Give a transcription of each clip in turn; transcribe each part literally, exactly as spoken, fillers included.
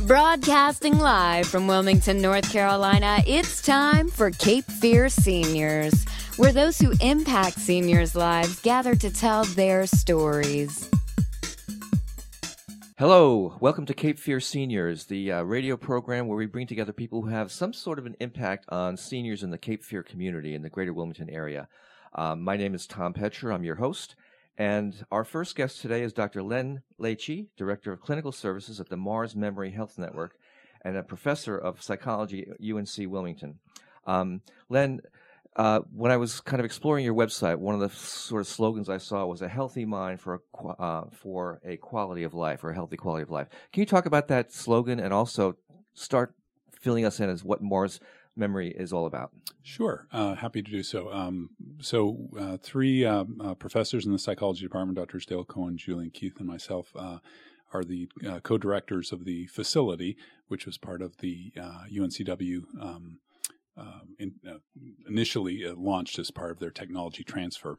Broadcasting live from Wilmington, North Carolina, it's time for Cape Fear Seniors, where those who impact seniors' lives gather to tell their stories. Hello, welcome to Cape Fear Seniors, the uh, radio program where we bring together people who have some sort of an impact on seniors in the Cape Fear community in the greater Wilmington area. Um, my name is Tom Petcher. I'm your host. And our first guest today is Doctor Len Leachy, Director of Clinical Services at the Mars Memory Health Network and a Professor of Psychology at U N C Wilmington. Um, Len, uh, when I was kind of exploring your website, one of the sort of slogans I saw was a healthy mind for a, uh, for a quality of life, or a healthy quality of life. Can you talk about that slogan and also start filling us in as what Mars Memory is all about? Sure. Uh, happy to do so. Um, so uh, three uh, uh, professors in the psychology department, Doctors Dale Cohen, Julian Keith, and myself, uh, are the uh, co-directors of the facility, which was part of the uh, U N C W, um, uh, in, uh, initially uh, launched as part of their technology transfer.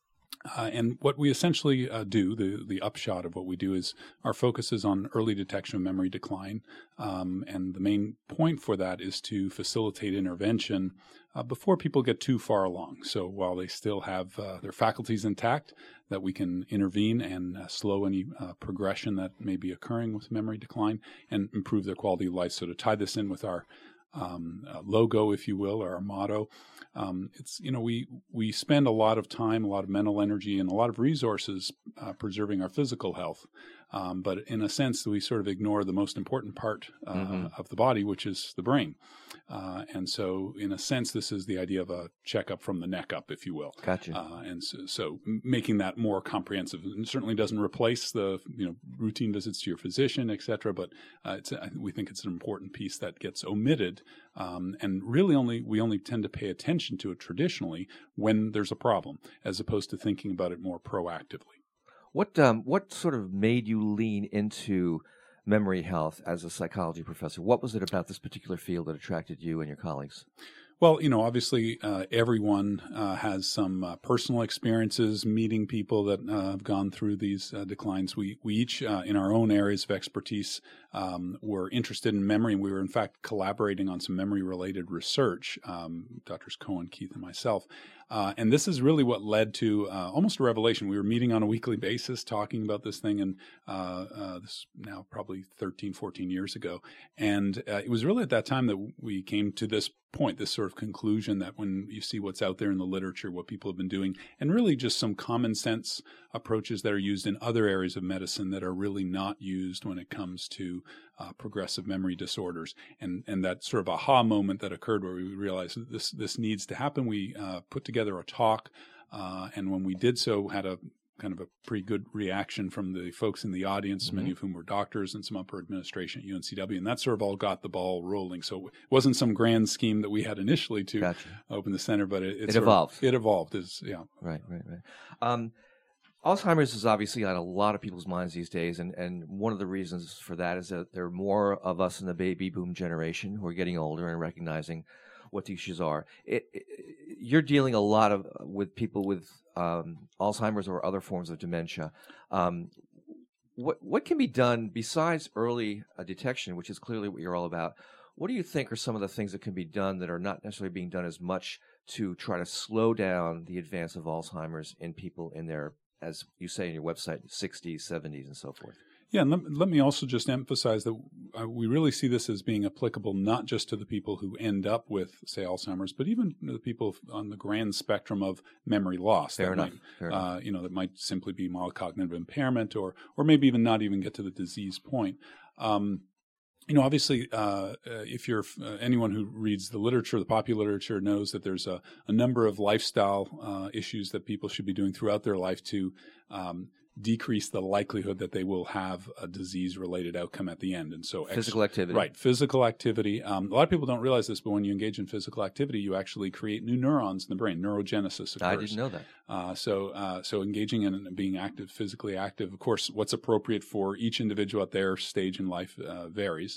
Uh, and what we essentially uh, do, the, the upshot of what we do, is our focus is on early detection of memory decline. Um, and the main point for that is to facilitate intervention uh, before people get too far along. So while they still have uh, their faculties intact, that we can intervene and uh, slow any uh, progression that may be occurring with memory decline and improve their quality of life. So to tie this in with our Um, uh, logo, if you will, or our motto. Um, it's, you know, we, we spend a lot of time, a lot of mental energy, and a lot of resources uh, preserving our physical health. Um, but in a sense, we sort of ignore the most important part uh, mm-hmm. of the body, which is the brain. Uh, and so, in a sense, this is the idea of a checkup from the neck up, if you will. Gotcha. Uh, and so, so making that more comprehensive. It certainly doesn't replace the, you know, routine visits to your physician, et cetera, but uh, it's, we think it's an important piece that gets omitted. Um, and really only we only tend to pay attention to it traditionally when there's a problem, as opposed to thinking about it more proactively. What um, what sort of made you lean into memory health as a psychology professor? What was it about this particular field that attracted you and your colleagues? Well, you know, obviously uh, everyone uh, has some uh, personal experiences meeting people that uh, have gone through these uh, declines. We we each, uh, in our own areas of expertise, um, were interested in memory, and we were in fact collaborating on some memory-related research, um, Doctors Cohen, Keith, and myself. Uh, and this is really what led to uh, almost a revelation. We were meeting on a weekly basis talking about this thing, and uh, uh, this is now probably thirteen, fourteen years ago. And uh, it was really at that time that we came to this point, this sort of conclusion that when you see what's out there in the literature, what people have been doing, and really just some common sense approaches that are used in other areas of medicine that are really not used when it comes to uh, progressive memory disorders. And and that sort of aha moment that occurred where we realized that this, this needs to happen. We uh, put together a talk, uh, and when we did so, had a kind of a pretty good reaction from the folks in the audience, mm-hmm. many of whom were doctors and some upper administration at U N C W, and that sort of all got the ball rolling. So it wasn't some grand scheme that we had initially to gotcha. open the center, but it, it, it evolved. Of, it evolved. Is yeah. Right, right, right. Um, Alzheimer's is obviously on a lot of people's minds these days, and, and one of the reasons for that is that there are more of us in the baby boom generation who are getting older and recognizing what the issues are. It, it, you're dealing a lot of with people with um, Alzheimer's or other forms of dementia. Um, what what can be done besides early uh, detection, which is clearly what you're all about? What do you think are some of the things that can be done that are not necessarily being done as much to try to slow down the advance of Alzheimer's in people in their, as you say in your website, sixties, seventies, and so forth? Yeah, and let, let me also just emphasize that uh, we really see this as being applicable not just to the people who end up with, say, Alzheimer's, but even the people on the grand spectrum of memory loss. Fair that enough. Might, Fair uh, enough. You know, that might simply be mild cognitive impairment, or or maybe even not even get to the disease point. Um, You know, obviously, uh, uh, if you're uh, anyone who reads the literature, the popular literature, knows that there's a, a number of lifestyle uh, issues that people should be doing throughout their life to um, decrease the likelihood that they will have a disease-related outcome at the end. And so ex- physical activity. Right, physical activity. Um, a lot of people don't realize this, but when you engage in physical activity, you actually create new neurons in the brain. Neurogenesis occurs. I didn't know that. Uh, so uh, so engaging in and being active, physically active, of course, what's appropriate for each individual at their stage in life uh, varies.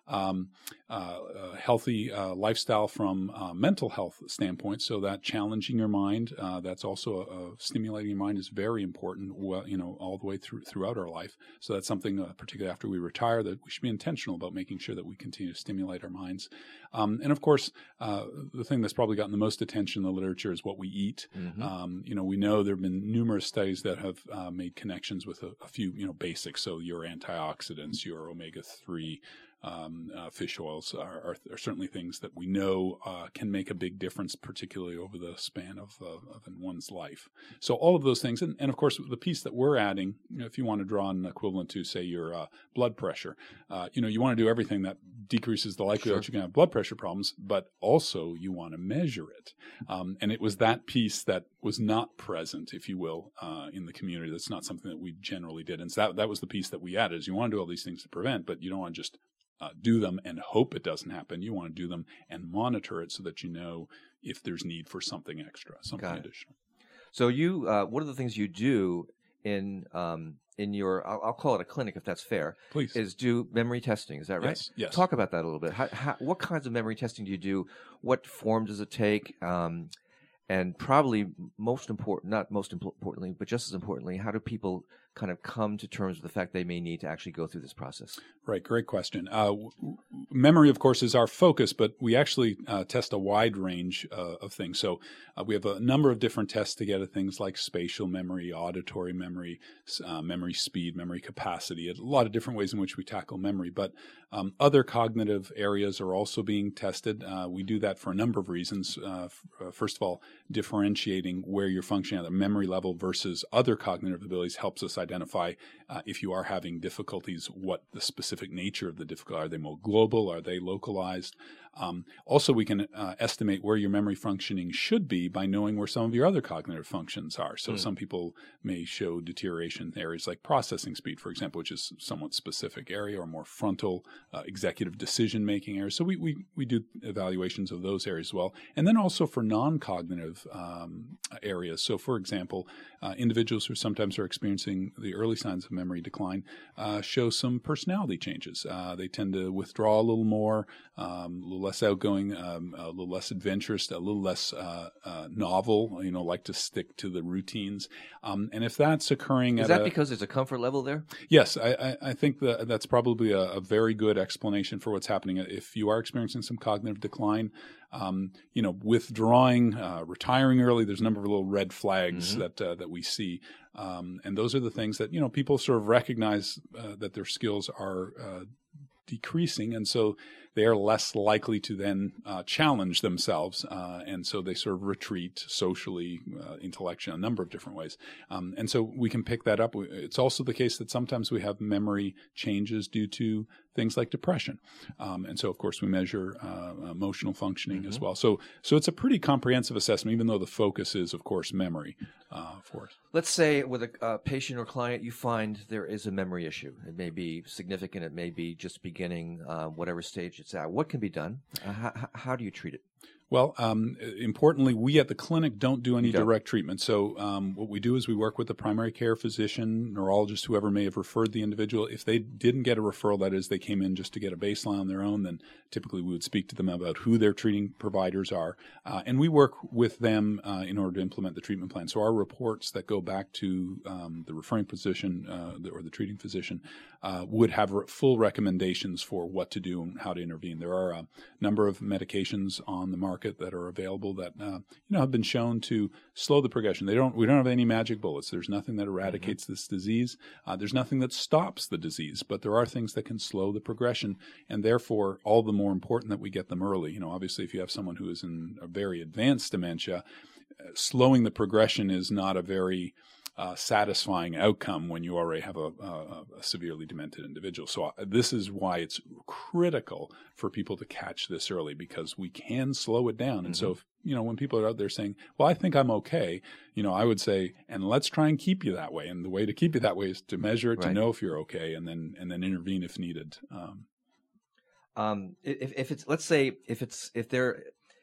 um, uh, a healthy uh, lifestyle from a mental health standpoint. So that challenging your mind, uh, that's also a, a stimulating your mind is very important. Well, you know, all the way through throughout our life. So that's something, uh, particularly after we retire, that we should be intentional about making sure that we continue to stimulate our minds. Um, and of course, uh, the thing that's probably gotten the most attention in the literature is what we eat. Mm-hmm. Um, you know, we know there have been numerous studies that have uh, made connections with a, a few, you know, basics. So your antioxidants, your omega three. Um, uh, fish oils are, are, are certainly things that we know uh, can make a big difference, particularly over the span of, uh, of one's life. So all of those things, and, and of course, the piece that we're adding, you know, if you want to draw an equivalent to, say, your uh, blood pressure, uh, you know, you want to do everything that decreases the likelihood Sure. that you're going to have blood pressure problems, but also you want to measure it. Um, and it was that piece that was not present, if you will, uh, in the community. That's not something that we generally did. And so that, that was the piece that we added, is you want to do all these things to prevent, but you don't want to just Uh, do them and hope it doesn't happen. You want to do them and monitor it so that you know if there's need for something extra, something additional. So you, uh, one of the things you do in um, in your, I'll, I'll call it a clinic if that's fair, Please. is do memory testing. Is that right? Yes. yes. Talk about that a little bit. How, how, what kinds of memory testing do you do? What form does it take? Um, and probably most important, not most importantly, but just as importantly, how do people kind of come to terms with the fact they may need to actually go through this process? Right, great question. Uh, w- memory, of course, is our focus, but we actually uh, test a wide range uh, of things. So uh, we have a number of different tests to get at things like spatial memory, auditory memory, uh, memory speed, memory capacity, a lot of different ways in which we tackle memory. But um, other cognitive areas are also being tested. Uh, we do that for a number of reasons. Uh, f- uh, first of all, differentiating where you're functioning at the memory level versus other cognitive abilities helps us identify uh, if you are having difficulties, what the specific nature of the difficulty. Are they more global? Are they localized? Um, also, we can uh, estimate where your memory functioning should be by knowing where some of your other cognitive functions are. So mm. some people may show deterioration in areas like processing speed, for example, which is a somewhat specific area, or more frontal uh, executive decision-making areas. So we, we, we do evaluations of those areas as well. And then also for non-cognitive um, areas. So, for example, uh, individuals who sometimes are experiencing the early signs of memory decline uh, show some personality changes. Uh, they tend to withdraw a little more, um, a little less outgoing, um, a little less adventurous, a little less uh, uh, novel, you know, like to stick to the routines. Um, and if that's occurring Is at that a, because there's a comfort level there? Yes, I, I, I think that that's probably a, a very good explanation for what's happening. If you are experiencing some cognitive decline, um, you know, withdrawing, uh, retiring early, there's a number of little red flags mm-hmm. that uh, that we see. Um, and those are the things that, you know, people sort of recognize uh, that their skills are uh, decreasing, and so they are less likely to then uh, challenge themselves, uh, and so they sort of retreat socially, uh, intellectually, a number of different ways. Um, and so we can pick that up. It's also the case that sometimes we have memory changes due to things like depression, um, and so of course we measure uh, emotional functioning mm-hmm. as well. So, so it's a pretty comprehensive assessment, even though the focus is, of course, memory uh, for us. Let's say with a uh, patient or client, you find there is a memory issue. It may be significant. It may be just beginning, uh, whatever stage it's at. What can be done? Uh, how, how do you treat it? Well, um, importantly, we at the clinic don't do any don't. direct treatment. So um, what we do is we work with the primary care physician, neurologist, whoever may have referred the individual. If they didn't get a referral, that is, they came in just to get a baseline on their own, then typically we would speak to them about who their treating providers are. Uh, and we work with them uh, in order to implement the treatment plan. So our reports that go back to um, the referring physician uh, the, or the treating physician uh, would have re- full recommendations for what to do and how to intervene. There are a number of medications on the market that are available that uh, you know have been shown to slow the progression. They don't. We don't have any magic bullets. There's nothing that eradicates mm-hmm. this disease. Uh, there's nothing that stops the disease, but there are things that can slow the progression, and therefore all the more important that we get them early. You know, obviously, if you have someone who is in a very advanced dementia, uh, slowing the progression is not a very Uh, satisfying outcome when you already have a, a, a severely demented individual. So uh, this is why it's critical for people to catch this early, because we can slow it down. And mm-hmm. so, if, you know, when people are out there saying, well, I think I'm okay, you know, I would say, and let's try and keep you that way. And the way to keep you that way is to measure it, right. to know if you're okay, and then and then intervene if needed. Um, um, if, if it's, let's say, if it's, if they're,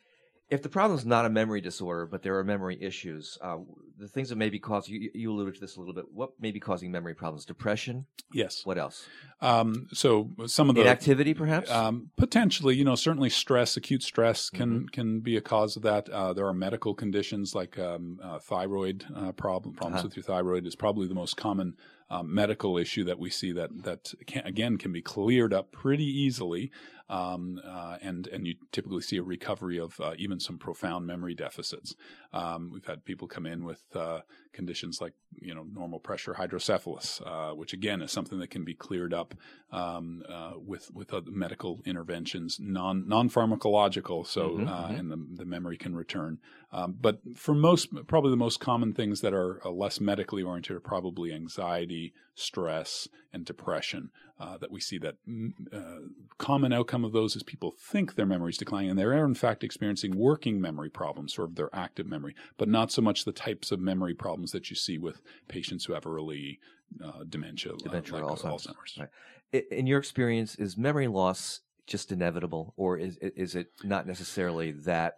If the problem is not a memory disorder, but there are memory issues, uh, the things that may be causing, you, you alluded to this a little bit, what may be causing memory problems? Depression? Yes. What else? Um, so some of the inactivity, perhaps? Um, potentially, you know, certainly stress, acute stress can, mm-hmm. can be a cause of that. Uh, there are medical conditions like um, uh, thyroid uh, problem, problems uh-huh. with your thyroid is probably the most common um, medical issue that we see that, that can, again, can be cleared up pretty easily. Um, uh, and, and you typically see a recovery of uh, even some profound memory deficits. Um, we've had people come in with uh, conditions like, you know, normal pressure hydrocephalus, uh, which again is something that can be cleared up um, uh, with with other medical interventions, non non pharmacological. So mm-hmm, uh, mm-hmm. and the, the memory can return. Um, but for most, probably the most common things that are uh, less medically oriented are probably anxiety, stress, and depression. Uh, that we see that uh, common outcome of those is people think their memory is declining, and they're in fact experiencing working memory problems, sort of their active memory, but not so much the types of memory problems that you see with patients who have early uh, dementia, dementia like or Alzheimer's. Alzheimer's. Right. In your experience, is memory loss just inevitable, or is is it not necessarily that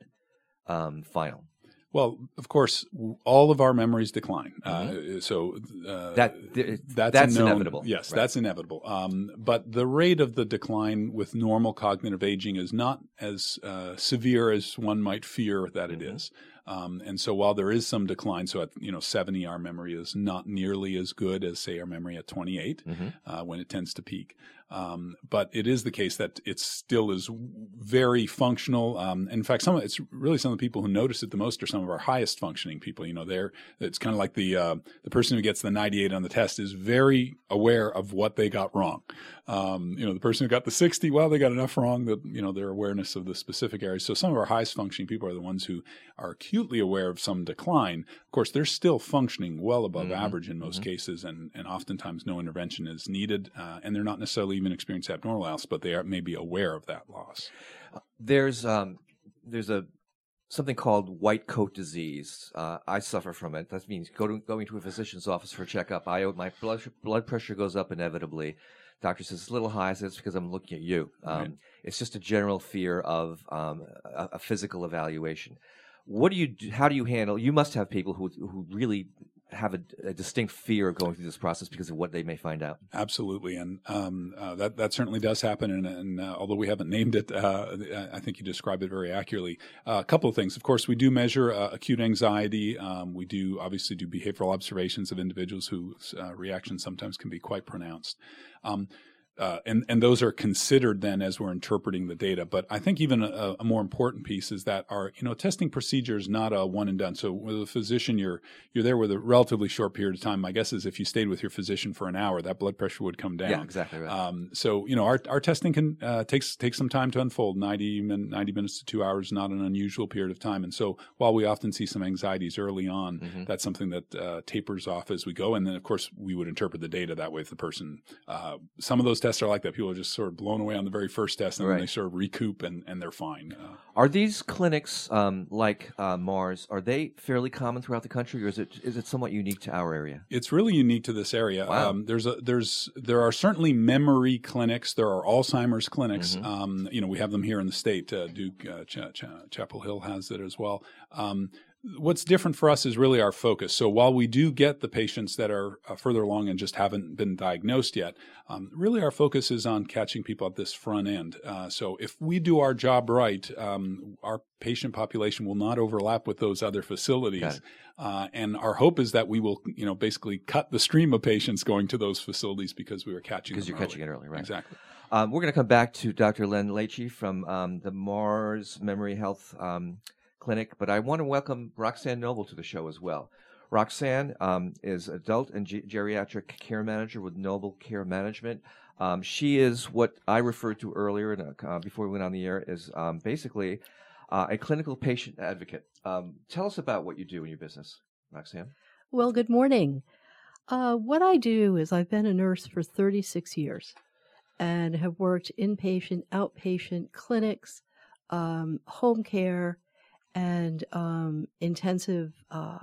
um, final? Well, of course, all of our memories decline. Mm-hmm. Uh, so uh, that th- that's, that's known, inevitable. Yes, right. that's inevitable. Um, but the rate of the decline with normal cognitive aging is not as uh, severe as one might fear that mm-hmm. it is. Um, and so while there is some decline, so at you know seventy, our memory is not nearly as good as, say, our memory at twenty-eight, mm-hmm. uh, when it tends to peak. Um, but it is the case that it still is very functional. Um, in fact, some of, it's really some of the people who notice it the most are some of our highest functioning people. You know, they're it's kind of like the uh, the person who gets the ninety-eight on the test is very aware of what they got wrong. Um, you know, the person who got the sixty, well, they got enough wrong that you know their awareness of the specific areas. So some of our highest functioning people are the ones who are acutely aware of some decline. Of course, they're still functioning well above mm-hmm. average in most mm-hmm. cases, and and oftentimes no intervention is needed, uh, and they're not necessarily even experience abnormal loss, but they are maybe aware of that loss. There's um, there's a something called white coat disease. Uh, I suffer from it. That means go to, going to a physician's office for a checkup. I my blood blood pressure goes up inevitably. Doctor says it's a little high. I said it's because I'm looking at you. Um, right. It's just a general fear of um, a, a physical evaluation. What do you do, how do you handle? You must have people who who really have a, a distinct fear of going through this process because of what they may find out. Absolutely, and um, uh, that that certainly does happen. And, and uh, although we haven't named it, uh, I think you described it very accurately. Uh, a couple of things. Of course, we do measure uh, acute anxiety. Um, we do obviously do behavioral observations of individuals whose uh, reactions sometimes can be quite pronounced. Um, Uh, and, and those are considered then as we're interpreting the data. But I think even a, a more important piece is that our, you know, testing procedure is not a one and done. So with a physician, you're you're there with a relatively short period of time. My guess is if you stayed with your physician for an hour, that blood pressure would come down. Yeah, exactly right. Um, so, you know, our our testing can uh, takes takes some time to unfold. ninety, ninety minutes to two hours, not an unusual period of time. And so while we often see some anxieties early on, mm-hmm. that's something that uh, tapers off as we go. And then, of course, we would interpret the data that way if the person, uh, some of those tests are like that. People are just sort of blown away on the very first test, and right. then they sort of recoup, and, and they're fine. Uh, are these clinics um, like uh, Mars? Are they fairly common throughout the country, or is it is it somewhat unique to our area? It's really unique to this area. Wow. Um, there's a there's there are certainly memory clinics. There are Alzheimer's clinics. Mm-hmm. Um, you know, we have them here in the state. Uh, Duke uh, Ch- Ch- Chapel Hill has it as well. Um, What's different for us is really our focus. So while we do get the patients that are uh, further along and just haven't been diagnosed yet, um, really our focus is on catching people at this front end. Uh, so if we do our job right, um, our patient population will not overlap with those other facilities. Uh, and our hope is that we will, you know, basically cut the stream of patients going to those facilities because we are catching because them you're early. catching it early, right? Exactly. Um, we're going to come back to Doctor Len Leachy from um, the Mars Memory Health um Clinic, but I want to welcome Roxanne Noble to the show as well. Roxanne um, is adult and ge- geriatric care manager with Noble Care Management. Um, she is what I referred to earlier uh, before we went on the air is um, basically uh, a clinical patient advocate. Um, tell us about what you do in your business, Roxanne. Well, good morning. Uh, what I do is I've been a nurse for thirty-six years and have worked inpatient, outpatient clinics, um, home care, and um, intensive uh,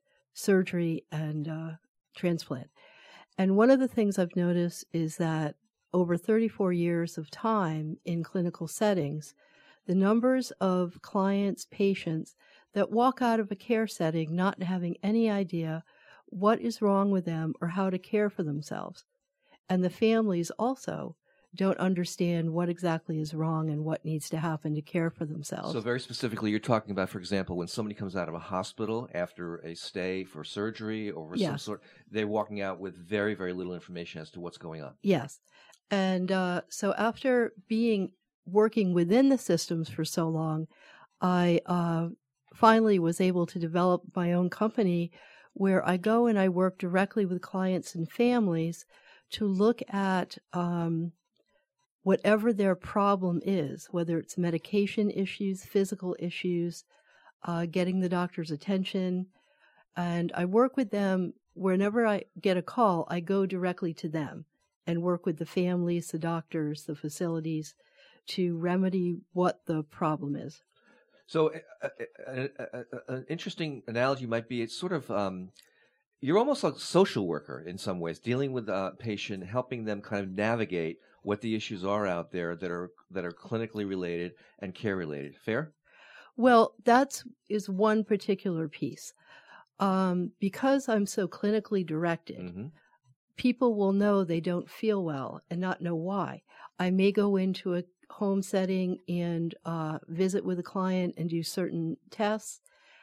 surgery and uh, transplant. And one of the things I've noticed is that over thirty-four years of time in clinical settings, the numbers of clients, patients that walk out of a care setting not having any idea what is wrong with them or how to care for themselves. And the families also don't understand what exactly is wrong and what needs to happen to care for themselves. So very specifically, you're talking about, for example, when somebody comes out of a hospital after a stay for surgery or Yes. some sort, they're walking out with very, very little information as to what's going on. Yes. And uh, so after being working within the systems for so long, I uh, finally was able to develop my own company where I go and I work directly with clients and families to look at um, whatever their problem is, whether it's medication issues, physical issues, uh, getting the doctor's attention. And I work with them whenever I get a call, I go directly to them and work with the families, the doctors, the facilities to remedy what the problem is. So uh, uh, uh, uh, an interesting analogy might be it's sort of um, you're almost like a social worker in some ways, dealing with a patient, helping them kind of navigate what the issues are out there that are that are clinically related and care related. Fair? Well, that is one particular piece. Um, because I'm so clinically directed, Mm-hmm. people will know they don't feel well and not know why. I may go into a home setting and uh, visit with a client and do certain tests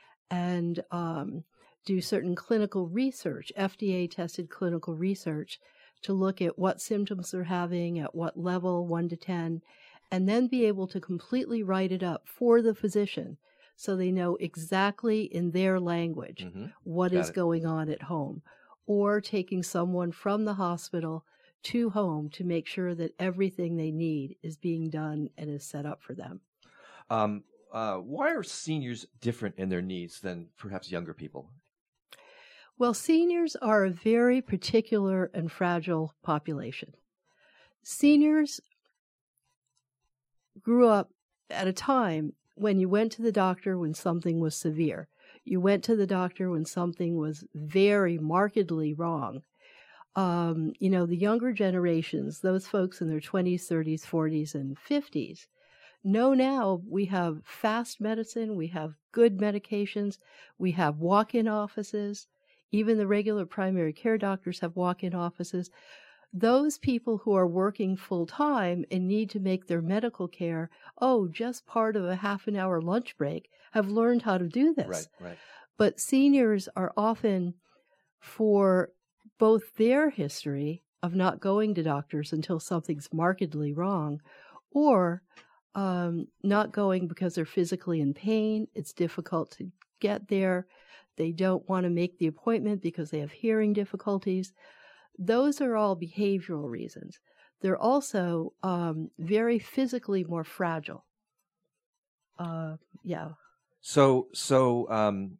and um, do certain clinical research, F D A-tested clinical research, to look at what symptoms they're having, at what level, one to ten, and then be able to completely write it up for the physician so they know exactly in their language Mm-hmm. what Got is it. going on at home, or taking someone from the hospital to home to make sure that everything they need is being done and is set up for them. Um, uh, why are seniors different in their needs than perhaps younger people? Well, seniors are a very particular and fragile population. Seniors grew up at a time when you went to the doctor when something was severe. You went to the doctor when something was very markedly wrong. Um, you know, the younger generations, those folks in their twenties, thirties, forties, and fifties, know now we have fast medicine, we have good medications, we have walk-in offices. Even the regular primary care doctors have walk-in offices. Those people who are working full-time and need to make their medical care, oh, just part of a half an hour lunch break, have learned how to do this. Right, right. But seniors are often, for both their history of not going to doctors until something's markedly wrong, or um, not going because they're physically in pain, it's difficult to get there, they don't want to make the appointment because they have hearing difficulties. Those are all behavioral reasons. They're also um, very physically more fragile. Uh, yeah. So, so um,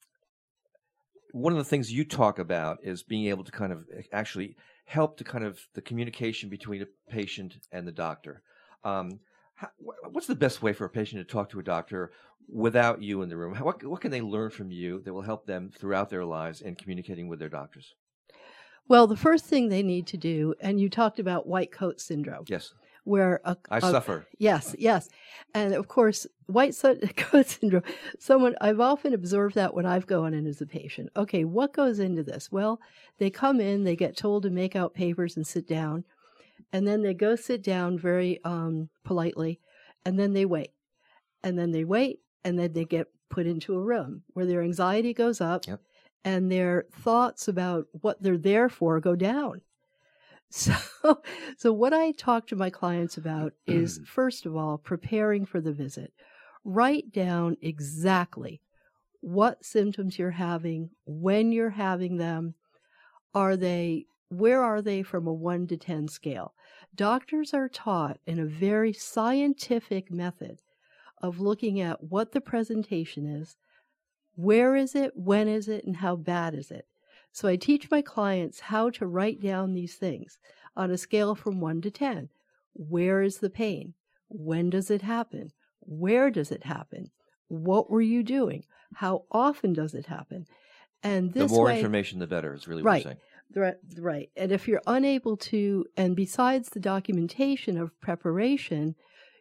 one of the things you talk about is being able to kind of actually help to kind of the communication between a patient and the doctor. Um, how, what's the best way for a patient to talk to a doctor without you in the room? How, what, what can they learn from you that will help them throughout their lives in communicating with their doctors? Well, the first thing they need to do, and you talked about white coat syndrome. Yes. Where a, I a, suffer. Yes, yes. And of course, white coat syndrome, someone, I've often observed that when I've gone in as a patient. Okay, what goes into this? Well, they come in, they get told to make out papers and sit down, and then they go sit down very um, politely, and then they wait. And then they wait, and then they get put into a room where their anxiety goes up, Yep. and their thoughts about what they're there for go down. So, so what I talk to my clients about is, first of all, preparing for the visit. Write down exactly what symptoms you're having, when you're having them. Are they, where are they from a one to ten scale? Doctors are taught in a very scientific method of looking at what the presentation is, where is it, when is it, and how bad is it. So I teach my clients how to write down these things on a scale from one to ten. Where is the pain? When does it happen? Where does it happen? What were you doing? How often does it happen? And this the more way, information, the better, is really right, what you're saying. Right, right. And if you're unable to, and besides the documentation of preparation,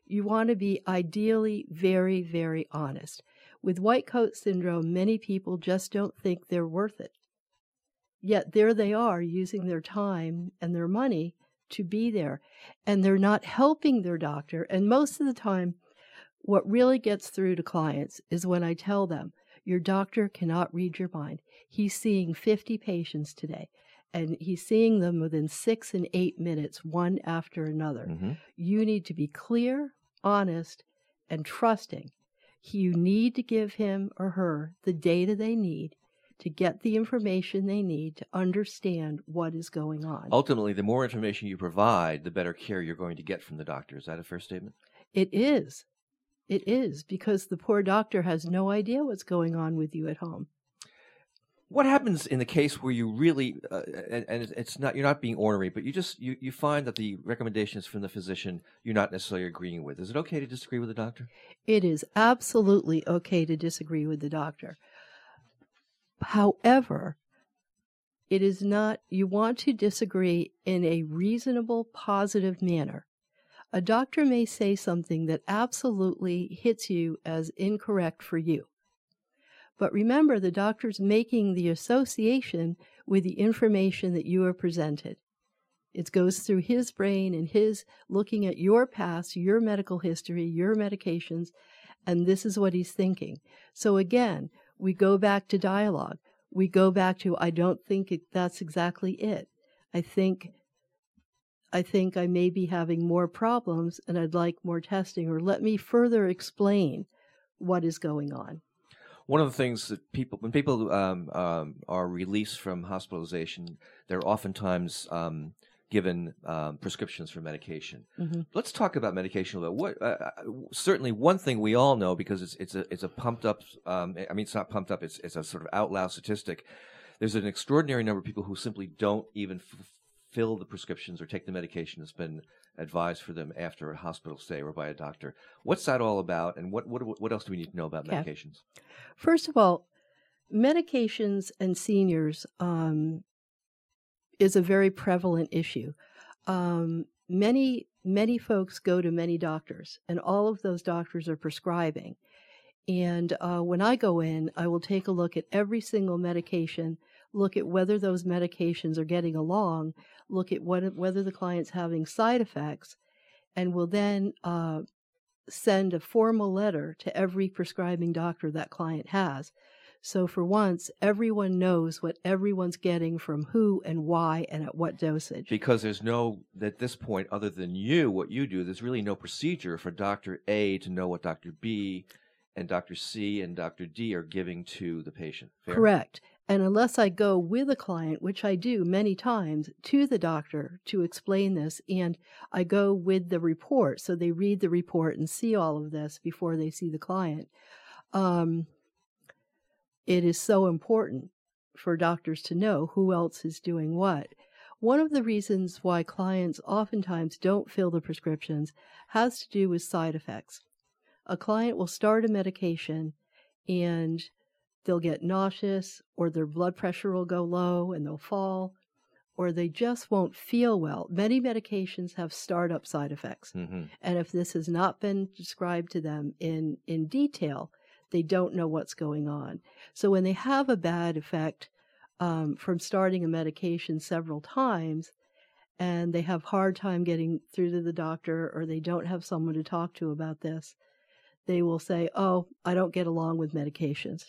You want to be ideally very, very honest. With white coat syndrome, many people just don't think they're worth it. Yet there they are using their time and their money to be there, and they're not helping their doctor. And most of the time, what really gets through to clients is when I tell them, your doctor cannot read your mind. He's seeing fifty patients today, and he's seeing them within six and eight minutes, one after another. Mm-hmm. You need to be clear, honest, and trusting. You need to give him or her the data they need to get the information they need to understand what is going on. Ultimately, the more information you provide, the better care you're going to get from the doctor. Is that a fair statement? It is. It is, because the poor doctor has no idea what's going on with you at home. What happens in the case where you really, uh, and, and it's not, you're not being ornery, but you just, you, you find that the recommendations from the physician you're not necessarily agreeing with? Is it okay to disagree with the doctor? It is absolutely okay to disagree with the doctor. However, it is not, you want to disagree in a reasonable, positive manner. A doctor may say something that absolutely hits you as incorrect for you. But remember, the doctor's making the association with the information that you are presented. It goes through his brain and his looking at your past, your medical history, your medications, and this is what he's thinking. So again, we go back to dialogue. We go back to, I don't think it, that's exactly it. I think I think I may be having more problems and I'd like more testing, or let me further explain what is going on. One of the things that people, when people um, um, are released from hospitalization, they're oftentimes um, given um, prescriptions for medication. Mm-hmm. Let's talk about medication a little. What uh, certainly one thing we all know, because it's it's a it's a pumped up. Um, I mean, it's not pumped up. It's it's a sort of out loud statistic. There's an extraordinary number of people who simply don't even f- fill the prescriptions or take the medication that's been advised for them after a hospital stay or by a doctor. What's that all about, and what what what else do we need to know about yeah. medications? First of all, medications and seniors um, is a very prevalent issue. Um, many many folks go to many doctors, and all of those doctors are prescribing. And uh, when I go in, I will take a look at every single medication, look at whether those medications are getting along, look at what, whether the client's having side effects, and will then uh, send a formal letter to every prescribing doctor that client has. So for once, everyone knows what everyone's getting from who and why and at what dosage. Because there's no, at this point, other than you, what you do, there's really no procedure for Doctor A to know what Doctor B and Doctor C and Doctor D are giving to the patient. Fair? Correct. And unless I go with a client, which I do many times, to the doctor to explain this, and I go with the report, so they read the report and see all of this before they see the client, um, it is so important for doctors to know who else is doing what. One of the reasons why clients oftentimes don't fill the prescriptions has to do with side effects. A client will start a medication and they'll get nauseous, or their blood pressure will go low and they'll fall, or they just won't feel well. Many medications have startup side effects. Mm-hmm. And if this has not been described to them in, in detail, they don't know what's going on. So when they have a bad effect um, from starting a medication several times, and they have hard time getting through to the doctor, or they don't have someone to talk to about this, they will say, oh, I don't get along with medications.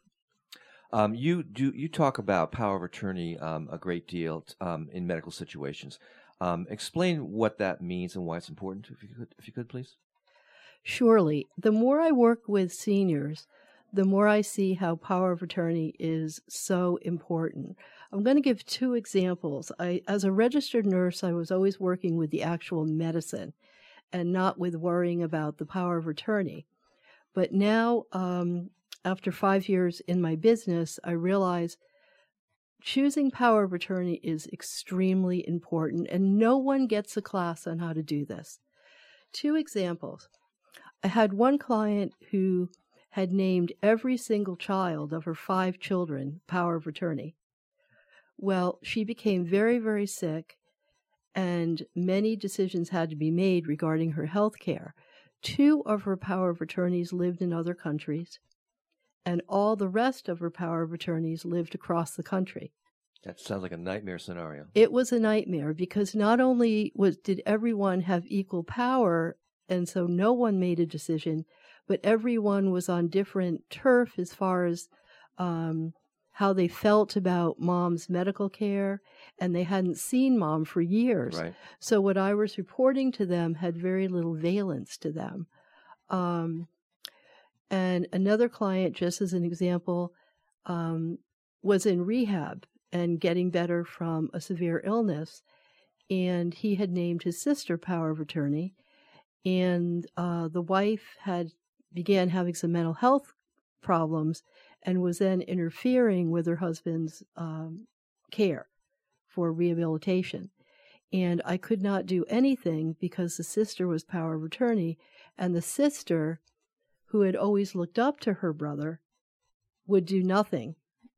Um, you do you talk about power of attorney um, a great deal um, in medical situations. Um, explain what that means and why it's important, if you could, if you could, please. Surely. The more I work with seniors, the more I see how power of attorney is so important. I'm going to give two examples. I, as a registered nurse, I was always working with the actual medicine and not with worrying about the power of attorney. But now, um, after five years in my business, I realize choosing power of attorney is extremely important, and no one gets a class on how to do this. Two examples. I had one client who had named every single child of her five children power of attorney. Well, she became very, very sick, and many decisions had to be made regarding her health care. Two of her power of attorneys lived in other countries, and all the rest of her power of attorneys lived across the country. That sounds like a nightmare scenario. It was a nightmare because not only was did everyone have equal power, and so no one made a decision, but everyone was on different turf as far as um, how they felt about mom's medical care, and they hadn't seen mom for years. Right. So what I was reporting to them had very little valence to them. Um, and another client, just as an example, um, was in rehab and getting better from a severe illness, and he had named his sister power of attorney, and uh, the wife had began having some mental health problems and was then interfering with her husband's um, care for rehabilitation. And I could not do anything because the sister was power of attorney, and the sister, who had always looked up to her brother, would do nothing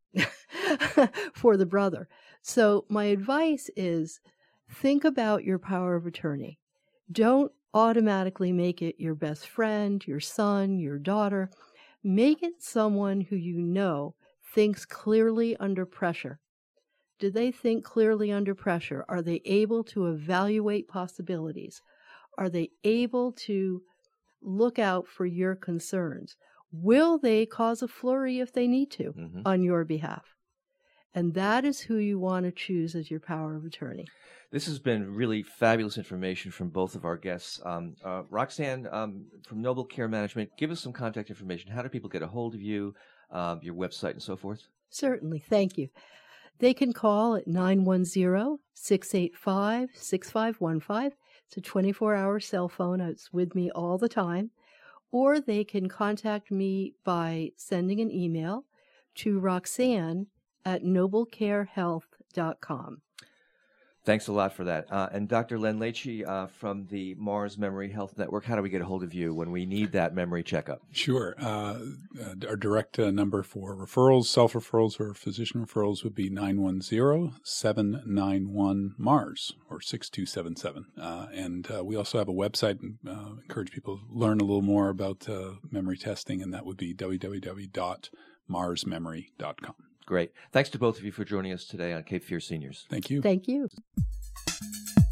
for the brother. So my advice is think about your power of attorney. Don't automatically make it your best friend, your son, your daughter. Make it someone who you know thinks clearly under pressure. Do they think clearly under pressure? Are they able to evaluate possibilities? Are they able to look out for your concerns? Will they cause a flurry if they need to mm-hmm. on your behalf? And that is who you want to choose as your power of attorney. This has been really fabulous information from both of our guests. Um, uh, Roxanne, um, from Noble Care Management, give us some contact information. How do people get a hold of you, um, your website, and so forth? Certainly. Thank you. They can call at nine one zero, six eight five, six five one five. It's a twenty-four hour cell phone. It's with me all the time. Or they can contact me by sending an email to Roxanne at noble care health dot com. Thanks a lot for that. Uh, and Doctor Len Leitchi uh, from the Mars Memory Health Network, how do we get a hold of you when we need that memory checkup? Sure. Uh, uh, our direct uh, number for referrals, self-referrals, or physician referrals would be nine one zero, seven nine one, MARS, or six two seven seven. Uh, and uh, we also have a website and uh, encourage people to learn a little more about uh, memory testing, and that would be w w w dot mars memory dot com. Great. Thanks to both of you for joining us today on Cape Fear Seniors. Thank you. Thank you.